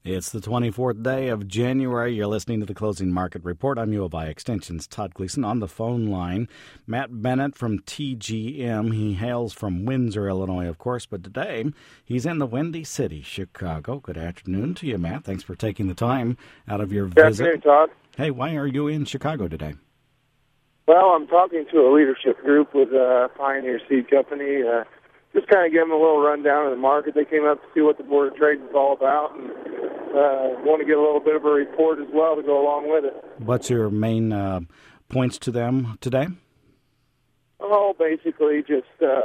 It's the 24th day of January. You're listening to the Closing Market Report. I'm U of I Extension's Todd Gleason. On the phone line, Matt Bennett from TGM. He hails from Windsor, Illinois, of course, but today he's in the Windy City, Chicago. Good afternoon to you, Matt. Thanks for taking the time out of your visit. Good afternoon, Todd. Hey, why are you in Chicago today? Well, I'm talking to a leadership group with Pioneer Seed Company. Just kind of give them a little rundown of the market. They came up to see what the Board of Trade is all about, and want to get a little bit of a report as well to go along with it. What's your main points to them today? Oh, basically just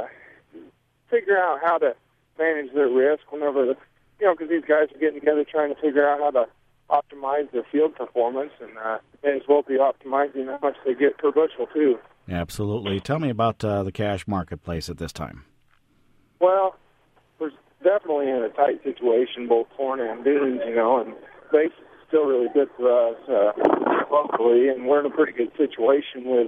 figure out how to manage their risk whenever, because these guys are getting together trying to figure out how to optimize their field performance, and may as well be optimizing how much they get per bushel, too. Absolutely. Tell me about the cash marketplace at this time. Well, we're definitely in a tight situation, both corn and beans, and base is still really good for us locally, and we're in a pretty good situation with,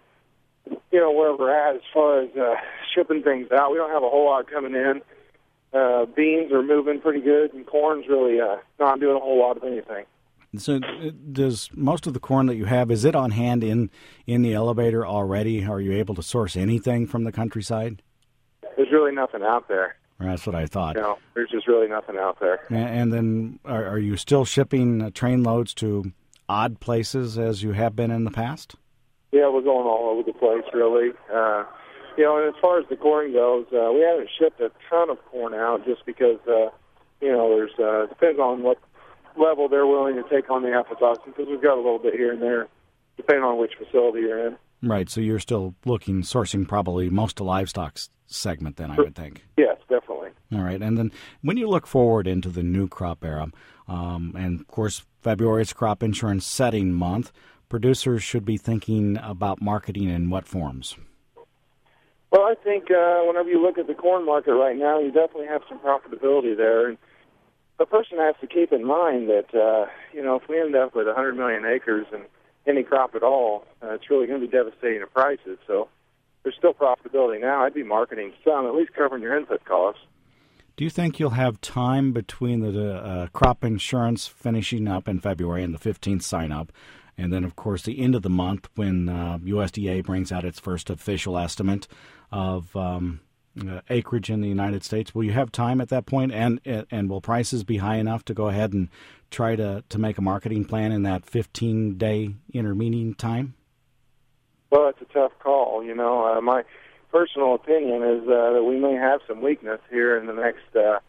where we're at as far as shipping things out. We don't have a whole lot coming in. Beans are moving pretty good, and corn's really not doing a whole lot of anything. So does most of the corn that you have, is it on hand in the elevator already? Are you able to source anything from the countryside? There's really nothing out there. That's what I thought. There's just really nothing out there. And then are you still shipping train loads to odd places as you have been in the past? Yeah, we're going all over the place, really. And as far as the corn goes, we haven't shipped a ton of corn out just because, there's depends on what level they're willing to take on the aflatoxin, because we've got a little bit here and there, depending on which facility you're in. Right, so you're still sourcing probably most of livestock segment then, I would think. Yes, definitely. All right, and then when you look forward into the new crop era, and of course February is crop insurance setting month, producers should be thinking about marketing in what forms? Well, I think whenever you look at the corn market right now, you definitely have some profitability there. And the person has to keep in mind that, if we end up with 100 million acres and any crop at all, it's really going to be devastating to prices. So there's still profitability now. I'd be marketing some, at least covering your input costs. Do you think you'll have time between the crop insurance finishing up in February and the 15th sign-up, and then, of course, the end of the month when USDA brings out its first official estimate of acreage in the United States? Will you have time at that point, and will prices be high enough to go ahead and try to make a marketing plan in that 15-day intermeeting time? Well, it's a tough call. My personal opinion is that we may have some weakness here in the next,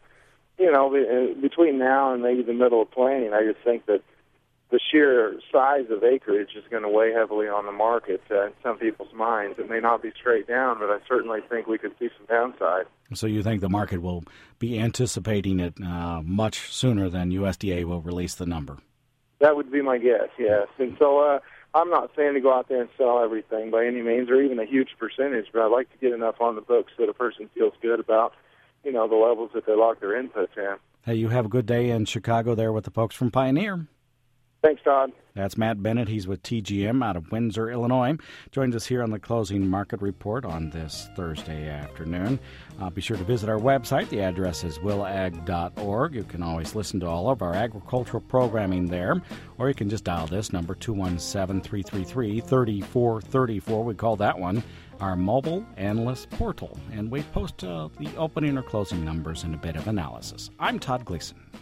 between now and maybe the middle of planting. I just think that the sheer size of acreage is going to weigh heavily on the market in some people's minds. It may not be straight down, but I certainly think we could see some downside. So you think the market will be anticipating it much sooner than USDA will release the number? That would be my guess, yes. And so I'm not saying to go out there and sell everything by any means, or even a huge percentage, but I'd like to get enough on the books that a person feels good about, the levels that they lock their inputs in. Hey, you have a good day in Chicago there with the folks from Pioneer. Thanks, Todd. That's Matt Bennett. He's with TGM out of Windsor, Illinois. Joins us here on the Closing Market Report on this Thursday afternoon. Be sure to visit our website. The address is willag.org. You can always listen to all of our agricultural programming there, or you can just dial this number, 217-333-3434. We call that one our mobile analyst portal, and we post the opening or closing numbers and a bit of analysis. I'm Todd Gleason.